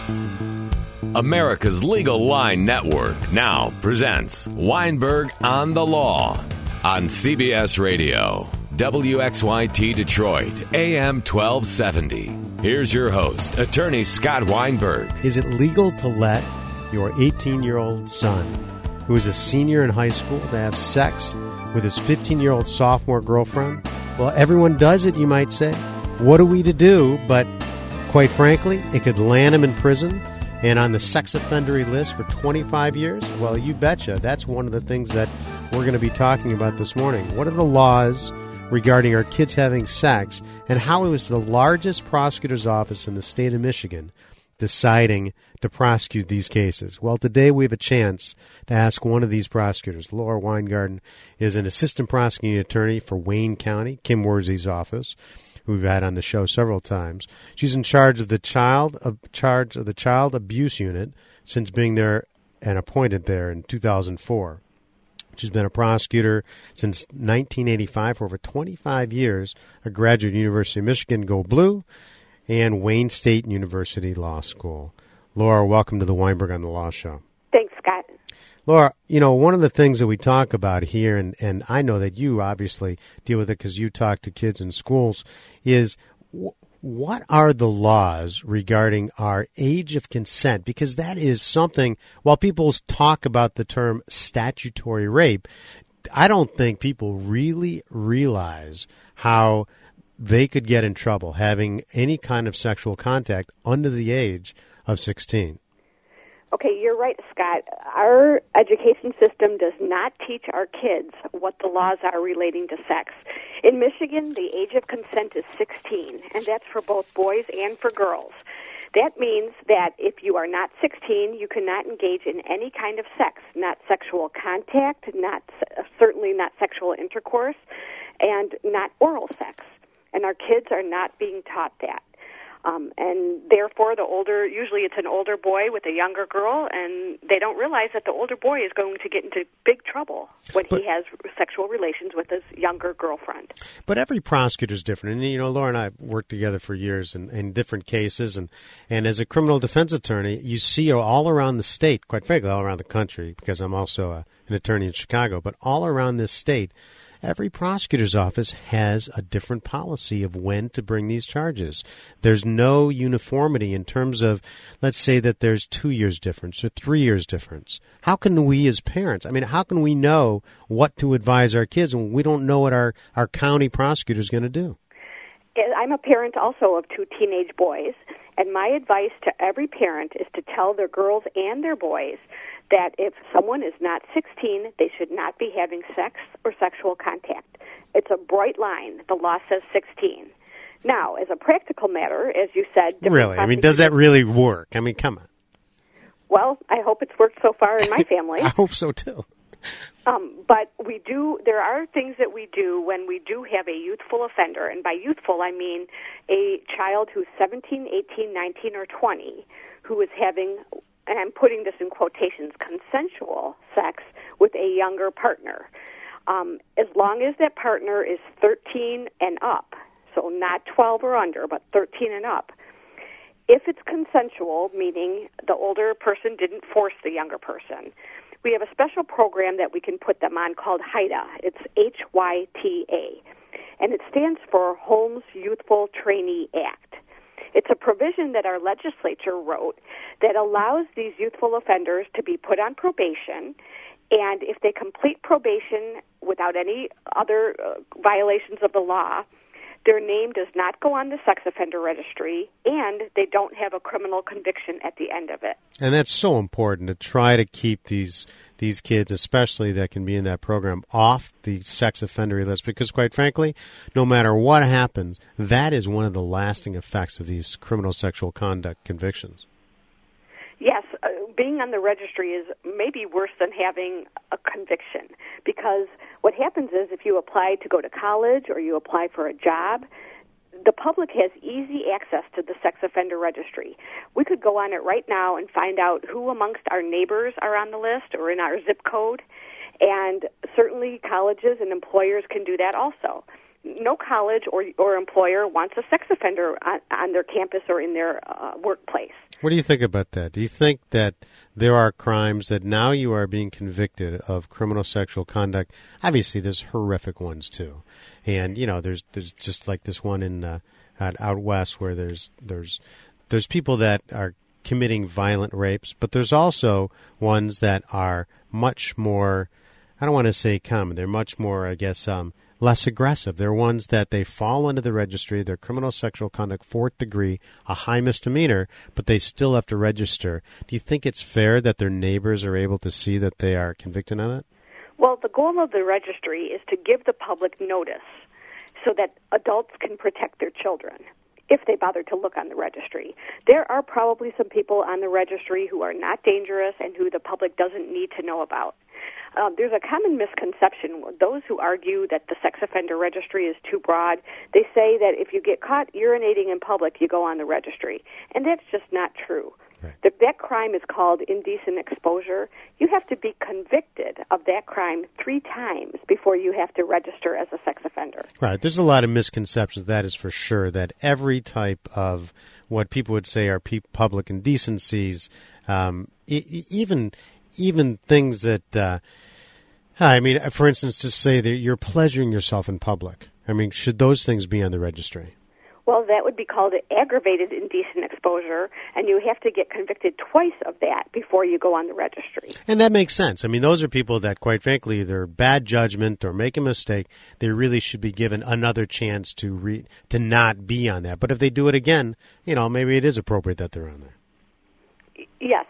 America's Legal Line Network now presents Weinberg on the Law on CBS Radio, WXYT Detroit, AM 1270. Here's your host, attorney Scott Weinberg. Is it legal to let your 18-year-old son, who is a senior in high school, to have sex with his 15-year-old sophomore girlfriend? Well, everyone does it, you might say. What are we to do? But quite frankly, it could land him in prison and on the sex offender list for 25 years? Well, you betcha. That's one of the things that we're going to be talking about this morning. What are the laws regarding our kids having sex, and how it was the largest prosecutor's office in the state of Michigan deciding to prosecute these cases? Well, today we have a chance to ask one of these prosecutors. Laura Weingarten is an assistant prosecuting attorney for Wayne County, Kim Worsley's office, who we've had on the show several times. She's in charge of the child abuse unit since being there and appointed there in 2004. She's been a prosecutor since 1985 for over 25 years, a graduate of University of Michigan, Go Blue, and Wayne State University Law School. Laura, welcome to the Weinberg on the Law Show. Thanks, Scott. Laura, you know, one of the things that we talk about here, and I know that you obviously deal with it because you talk to kids in schools, is what are the laws regarding our age of consent? Because that is something, while people talk about the term statutory rape, I don't think people really realize how they could get in trouble having any kind of sexual contact under the age of 16. Okay, you're right, Scott. Our education system does not teach our kids what the laws are relating to sex. In Michigan, the age of consent is 16, and that's for both boys and for girls. That means that if you are not 16, you cannot engage in any kind of sex, not sexual contact, certainly not sexual intercourse, and not oral sex. And our kids are not being taught that. And therefore, usually it's an older boy with a younger girl, and they don't realize that the older boy is going to get into big trouble when he has sexual relations with his younger girlfriend. But every prosecutor is different. And, you know, Laura and I have worked together for years in different cases. And as a criminal defense attorney, you see all around the state, quite frankly, all around the country, because I'm also an attorney in Chicago, but all around this state, every prosecutor's office has a different policy of when to bring these charges. There's no uniformity in terms of, let's say that there's 2 years difference or 3 years difference. How can we as parents, how can we know what to advise our kids when we don't know what our county prosecutor is going to do? I'm a parent also of 2 teenage boys, and my advice to every parent is to tell their girls and their boys that if someone is not 16, they should not be having sex or sexual contact. It's a bright line. The law says 16. Now, as a practical matter, as you said... Really? Does that really work? Come on. Well, I hope it's worked so far in my family. I hope so, too. But there are things that we do when we do have a youthful offender, and by youthful I mean a child who's 17, 18, 19, or 20 who is having, and I'm putting this in quotations, consensual sex with a younger partner. As long as that partner is 13 and up, so not 12 or under, but 13 and up, if it's consensual, meaning the older person didn't force the younger person, we have a special program that we can put them on called HYTA. It's HYTA, and it stands for Holmes Youthful Trainee Act. It's a provision that our legislature wrote that allows these youthful offenders to be put on probation, and if they complete probation without any other violations of the law, their name does not go on the sex offender registry, and they don't have a criminal conviction at the end of it. And that's so important to try to keep these kids, especially that can be in that program, off the sex offender list, because quite frankly, no matter what happens, that is one of the lasting effects of these criminal sexual conduct convictions. Yes, being on the registry is maybe worse than having a conviction, because what happens is if you apply to go to college or you apply for a job, the public has easy access to the sex offender registry. We could go on it right now and find out who amongst our neighbors are on the list or in our zip code, and certainly colleges and employers can do that also. No college or employer wants a sex offender on their campus or in their workplace. What do you think about that? Do you think that there are crimes that now you are being convicted of criminal sexual conduct? Obviously, there's horrific ones too, and there's just like this one in out west where there's people that are committing violent rapes, but there's also ones that are much more, I don't want to say common, they're much more, I guess, less aggressive. They're ones that they fall under the registry, they're criminal sexual conduct, 4th degree, a high misdemeanor, but they still have to register. Do you think it's fair that their neighbors are able to see that they are convicted on it? Well, the goal of the registry is to give the public notice so that adults can protect their children if they bother to look on the registry. There are probably some people on the registry who are not dangerous and who the public doesn't need to know about. There's a common misconception. Those who argue that the sex offender registry is too broad, they say that if you get caught urinating in public, you go on the registry. And that's just not true. Right. That crime is called indecent exposure. You have to be convicted of that crime 3 times before you have to register as a sex offender. Right. There's a lot of misconceptions, that is for sure, that every type of what people would say are public indecencies, even things that, for instance, to say that you're pleasuring yourself in public. Should those things be on the registry? Well, that would be called aggravated indecent exposure, and you have to get convicted twice of that before you go on the registry. And that makes sense. Those are people that, quite frankly, either bad judgment or make a mistake. They really should be given another chance to not be on that. But if they do it again, maybe it is appropriate that they're on there. Yes.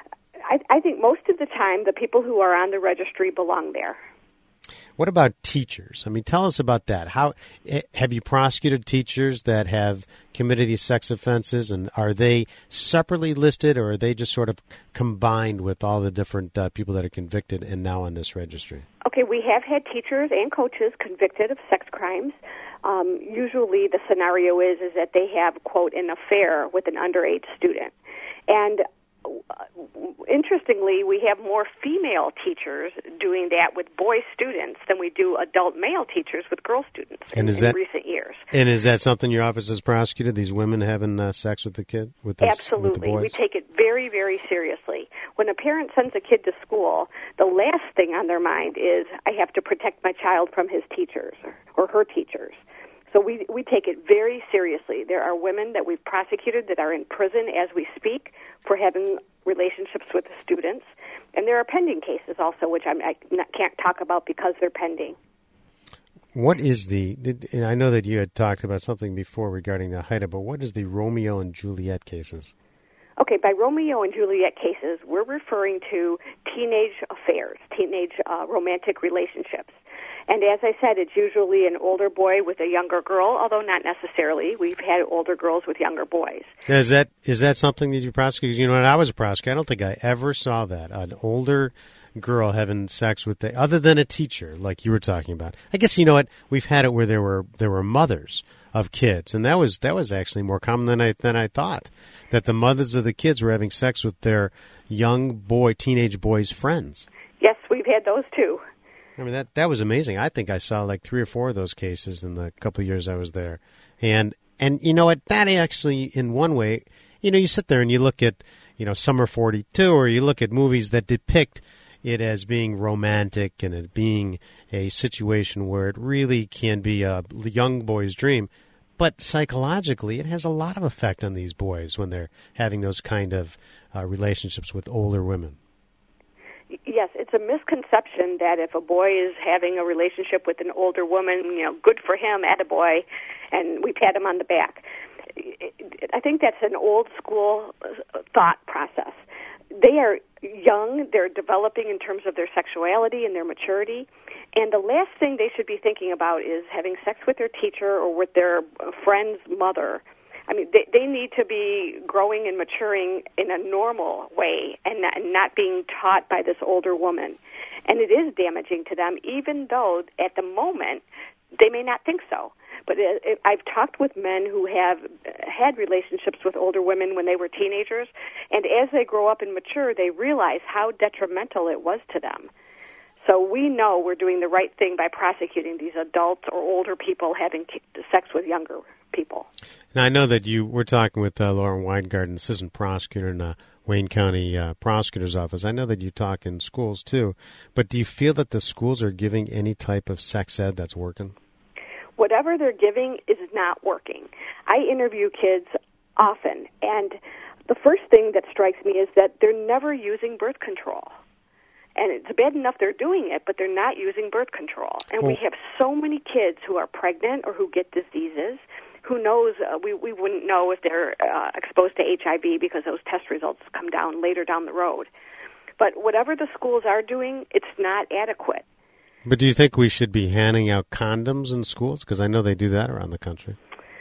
I think most of the time the people who are on the registry belong there. What about teachers? Tell us about that. How have you prosecuted teachers that have committed these sex offenses, and are they separately listed, or are they just sort of combined with all the different people that are convicted and now on this registry? Okay, we have had teachers and coaches convicted of sex crimes. Usually the scenario is that they have, quote, an affair with an underage student. And interestingly, we have more female teachers doing that with boy students than we do adult male teachers with girl students in recent years. And is that something your office has prosecuted, these women having sex with the kid? Absolutely. With the boys? We take it very, very seriously. When a parent sends a kid to school, the last thing on their mind is, I have to protect my child from his teachers or her teachers. So we take it very seriously. There are women that we've prosecuted that are in prison as we speak for having relationships with the students. And there are pending cases also, which I can't talk about because they're pending. What is and I know that you had talked about something before regarding the HIDTA, but what is the Romeo and Juliet cases? Okay, by Romeo and Juliet cases, we're referring to teenage affairs, teenage romantic relationships. And as I said, it's usually an older boy with a younger girl, although not necessarily. We've had older girls with younger boys. Now, is that something that you prosecute? When I was a prosecutor, I don't think I ever saw that, an older girl having sex with other than a teacher, like you were talking about. I guess, we've had it where there were mothers of kids, and that was actually more common than I thought, that the mothers of the kids were having sex with their teenage boys' friends. Yes, we've had those too. That was amazing. I think I saw like 3 or 4 of those cases in the couple of years I was there. And you know what? That actually, in one way, you sit there and you look at, Summer 42, or you look at movies that depict it as being romantic and it being a situation where it really can be a young boy's dream. But psychologically, it has a lot of effect on these boys when they're having those kind of relationships with older women. Yes, it's a misconception that if a boy is having a relationship with an older woman, good for him, attaboy, and we pat him on the back. I think that's an old school thought process. They are young, they're developing in terms of their sexuality and their maturity, and the last thing they should be thinking about is having sex with their teacher or with their friend's mother. They need to be growing and maturing in a normal way and not being taught by this older woman. And it is damaging to them, even though at the moment they may not think so. But I've talked with men who have had relationships with older women when they were teenagers, and as they grow up and mature, they realize how detrimental it was to them. So we know we're doing the right thing by prosecuting these adults or older people having sex with younger people. Now, I know that we're talking with Laura Weingarten, assistant prosecutor in Wayne County Prosecutor's Office. I know that you talk in schools, too. But do you feel that the schools are giving any type of sex ed that's working? Whatever they're giving is not working. I interview kids often, and the first thing that strikes me is that they're never using birth control. And it's bad enough they're doing it, but they're not using birth control. And we have so many kids who are pregnant or who get diseases. Who knows? We wouldn't know if they're exposed to HIV because those test results come down later down the road. But whatever the schools are doing, it's not adequate. But do you think we should be handing out condoms in schools? Because I know they do that around the country.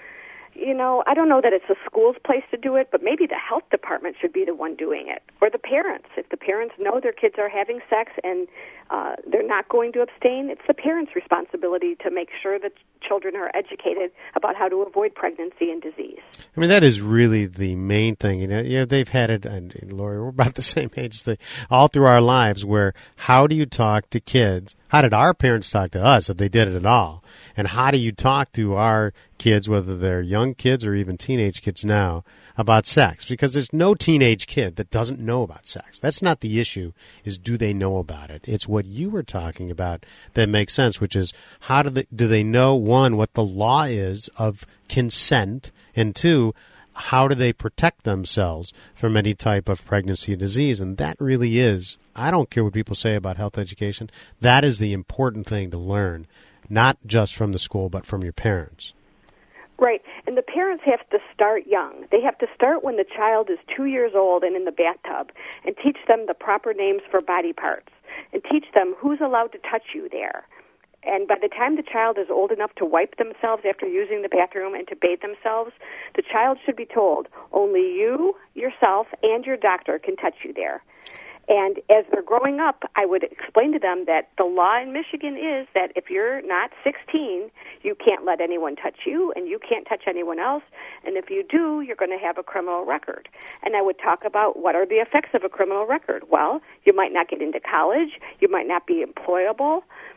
You know, I don't know that it's the school's place to do it, but maybe the health department should be the one doing it, or the parents. If the parents know their kids are having sex and they're not going to abstain, it's the parents' responsibility to make sure that children are educated about how to avoid pregnancy and disease. I mean, that is really the main thing. You know, they've had it, and Lori, we're about the same age, all through our lives, where how do you talk to kids? How did our parents talk to us, if they did it at all? And how do you talk to our kids, whether they're young kids or even teenage kids now, about sex? Because there's no teenage kid that doesn't know about sex. That's not the issue, is do they know about it? It's what you were talking about that makes sense, which is how do they know, one, what the law is of consent, and two, how do they protect themselves from any type of pregnancy or disease? And that really is, I don't care what people say about health education, that is the important thing to learn, not just from the school, but from your parents. Right, and the parents have to start young. They have to start when the child is 2 years old and in the bathtub, and teach them the proper names for body parts, and teach them who's allowed to touch you there. And by the time the child is old enough to wipe themselves after using the bathroom and to bathe themselves, the child should be told, only you, yourself, and your doctor can touch you there. And as they're growing up, I would explain to them that the law in Michigan is that if you're not 16, you can't let anyone touch you, and you can't touch anyone else. And if you do, you're going to have a criminal record. And I would talk about what are the effects of a criminal record. Well, you might not get into college, you might not be employable,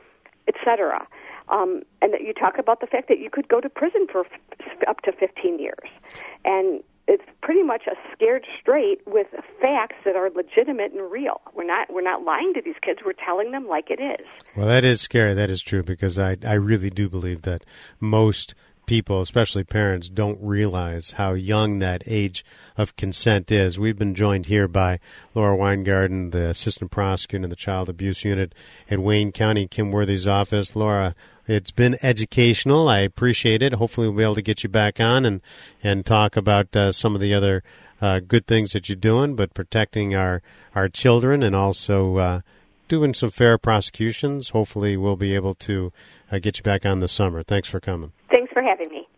etc. And that you talk about the fact that you could go to prison for up to 15 years. And it's pretty much a scared straight with facts that are legitimate and real. We're not lying to these kids. We're telling them like it is. Well, that is scary. That is true, because I really do believe that most people, especially parents, don't realize how young that age of consent is. We've been joined here by Laura Weingarten, the assistant prosecutor in the Child Abuse Unit at Wayne County, Kim Worthy's office. Laura, it's been educational. I appreciate it. Hopefully we'll be able to get you back on and talk about some of the other good things that you're doing, but protecting our children and also doing some fair prosecutions. Hopefully we'll be able to get you back on this summer. Thanks for coming. Thanks for having me.